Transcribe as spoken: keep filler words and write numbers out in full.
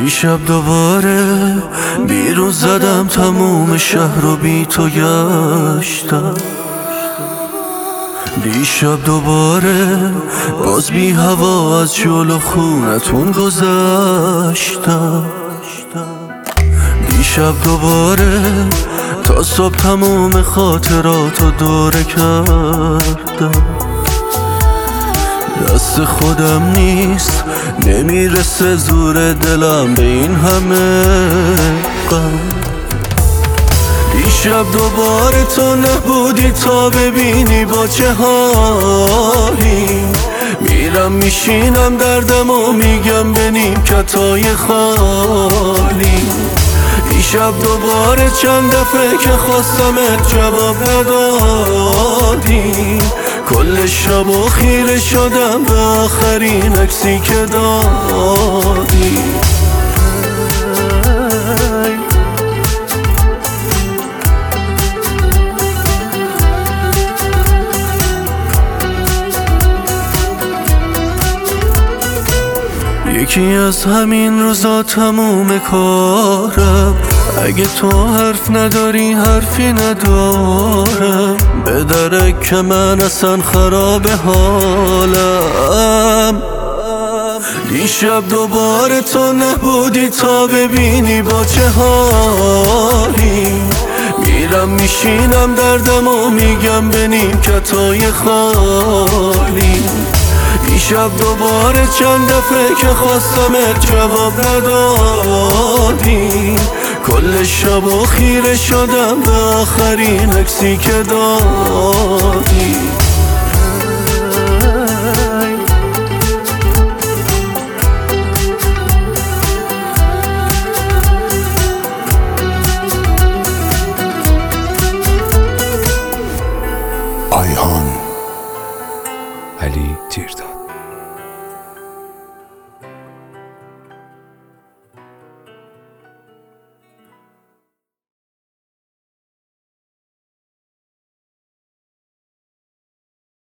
دیشب دوباره بیرون زدم، تموم شهر رو بی تو گشتم. دیشب دوباره باز بی هوا از جلو خونتون گذشتم. دیشب دوباره تا صبح تموم خاطراتو دوره کردم. دست خودم نیست، نمیرسه زور دلم به این همه غم. دیشب دوباره تو نبودی تا ببینی با چه حالی. میرم میشینم دردم و میگم به نیمکتای خالی. دیشب دوباره چند دفعه که خواستمت جواب ندادی. کل شب و خیره شدم به آخرین عکسی که دادی. یکی از همین روزا تموم کارم. اگه تو حرف نداری حرفی ندارم. به درک که من اصلا خراب حالم. دیشب دوباره تو نبودی تا ببینی با چه حالی. میرم میشینم دردم و میگم به نیمکتای خالی. دیشب دوباره چند دفعه که خواستمت جواب ندادی. کل شب و خیره شدم به آخرین عکسی که دادی.